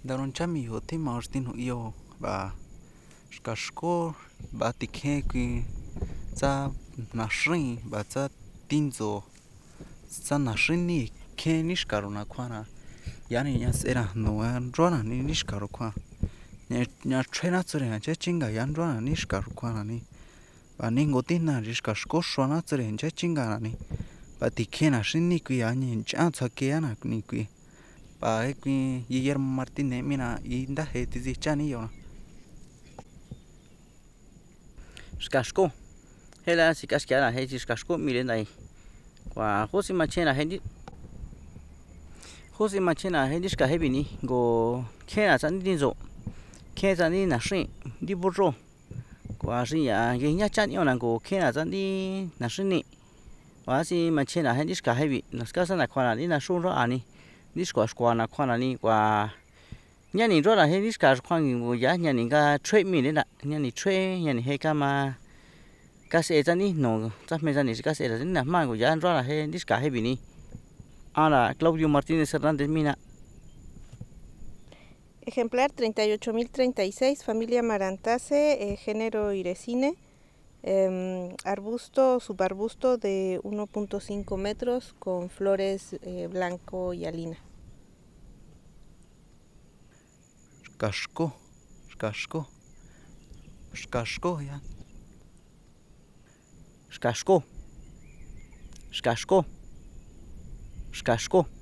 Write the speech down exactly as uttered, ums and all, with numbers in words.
daron chami ho te marstin ho yo ba skashko ba tikhe ki za na shrin ba za tinzo za na shrini khe nishkaro na khwana yani nya sera no an rona ni nishkaro khwa nya nya trena tsure cha chinga yan rona nishkaro khwana ni ba ni ngotina rishkashko shwana tsure cha chinga ni ba tikhe na shrini ki ya ni cha tsake ya na ni ki ba ki Guillermo Martínez mina inda he tizi chani yo Skashko hela si kashkiara he si skashko mire nai kwa hosi machena he hosi machena he diska he bini go kena san din zo kena san din na shin di burro kwa shin ya ye nya chan yo na go kena san din na shin ni wa si machena he diska he bi na ska san na kwa ni na shu ro ani diska skwa na kwa ni kwa nya ni ro la he diska kwa ni go ya nya ni ga trade mi le na nya ni trade nya ni he ka ma ka se za ni no za me za ni ka se la ni na ma go ya ro la he diska he bi ni ahora Claudio Martínez Hernández Mina. Ejemplar treinta y ocho mil treinta y seis, familia Marantaceae, eh, género Iresine, eh, arbusto, subarbusto de uno punto cinco metros con flores eh, blanco y alina. skashko skashko skashko ya Skashko Skashko Skashko